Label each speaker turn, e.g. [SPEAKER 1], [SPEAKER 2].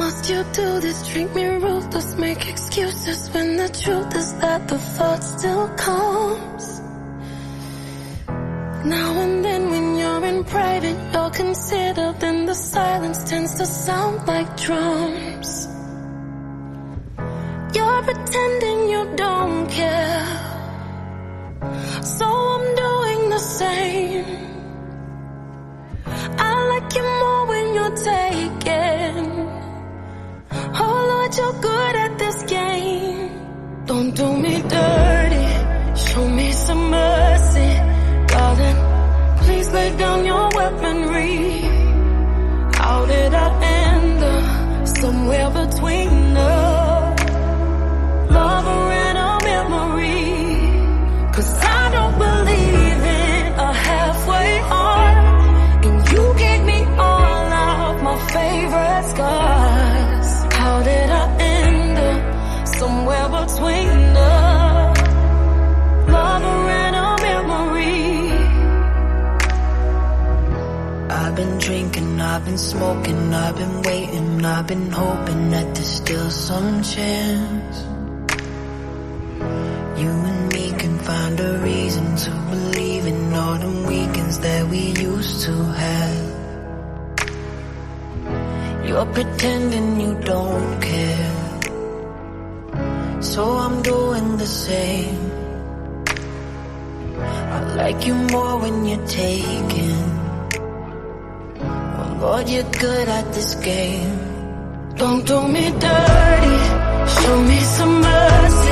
[SPEAKER 1] must you do this? Treat me ruthless, make excuses when the truth is that the thought still comes. Now and then when you're in private, you're considered, then the silence tends to sound like drums. You're pretending you don't care, so I'm doing the same. I like you more when you're taken. Oh Lord, you're good at this game. Don't do me dirty, show me some mercy. Darling, please lay down your weaponry. How did I end up somewhere between us? Lover and a memory. 'Cause I don't believe in a halfway heart, and you gave me all of my favorite scars. How did I end up somewhere between us? Lover and a memory.
[SPEAKER 2] I've been drinking, I've been smoking, I've been waiting, I've been hoping that there's still some chance you and me can find a reason to believe in all them weekends that we used to have. You're pretending you don't care, so I'm doing the same. I like you more when you're taken. Oh Lord, you're good at this game.
[SPEAKER 1] Don't do me dirty, show me some mercy.